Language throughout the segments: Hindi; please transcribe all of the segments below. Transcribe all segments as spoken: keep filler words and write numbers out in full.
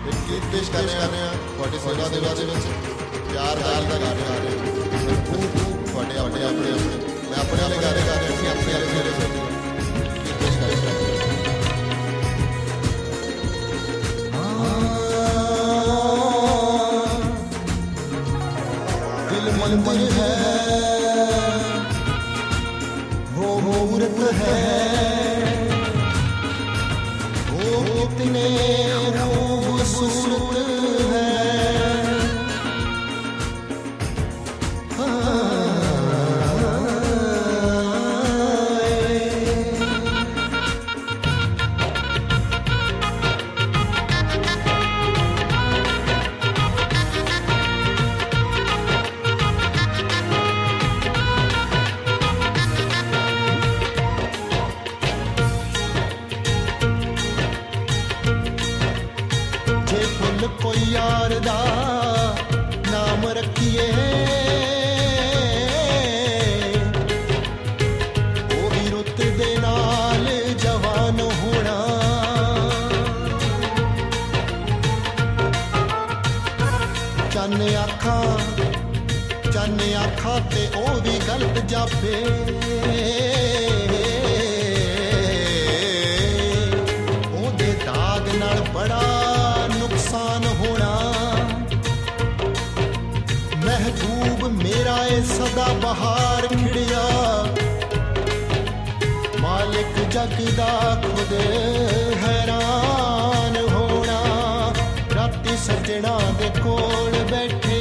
एक गीत पेश कर रहे हैं ਤੁਹਾਡੀ ਸੇਵਾ ਦੇ ਵਿੱਚ ਪਿਆਰ ਦਾ ਗੀਤ ਗਾ ਰਹੇ ਹਾਂ ਤੁਹਾਡੇ ਆਪਣੇ ਆਪਣੇ ਮੈਂ ਆਪਣੇ ਵਾਲੇ ਗਾ ਰਿਹਾ ਅਸੀਂ ਆਪਣੇ ਵਾਲੇ ਮੇਰੇ ਸੇ ਗੀਤ ਪੇਸ਼ ਕਰ ਰਹੇ ਹਾਂ दिल मंदिर है वो मूर्त है वो कितने खूबसूरत है कोई यार दा नाम रखिए वो भी रुत दे नाल जवान होना चन्न आखा चन्न आखा ते ओ भी गलत जापे ओ दे दाग नाल बड़ा नुकसान होना महबूब मेरा ए सदा बहार खिड़िया मालिक जग दा खुद हैरान होना राती सजना दे कोल बैठे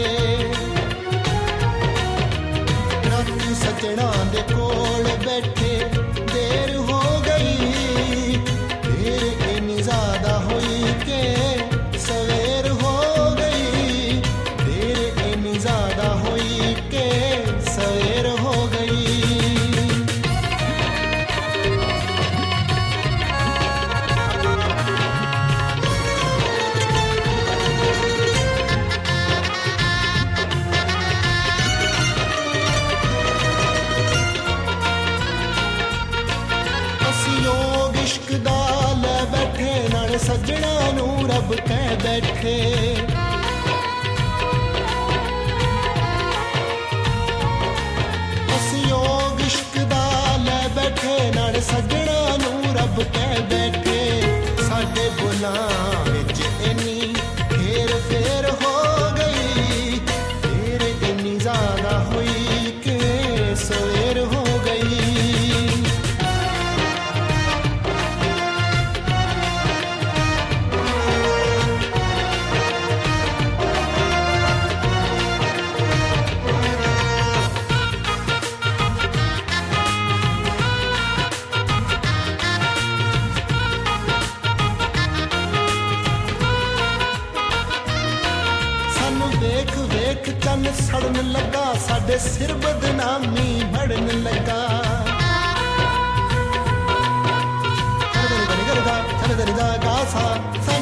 राती सजना दे कोल बैठे देर हो गई देर इतनी ज्यादा हुई के सवेर हो गई देर इतनी ज्यादा हुई के सवेर हो गई योग इश्क दा ले बैठे नाल सजना नू रब कह बैठे अस योग इश्क दा ले बैठे नाल सजना नू रब कह बैठे साडे बुला विच इन्नी फेर फेर हो गई फेर इन्नी ज्यादा हुई के सवेर हो गई वेख वेख चन सड़न लगा साडे सिर बदनामी बढ़न लगा गा सा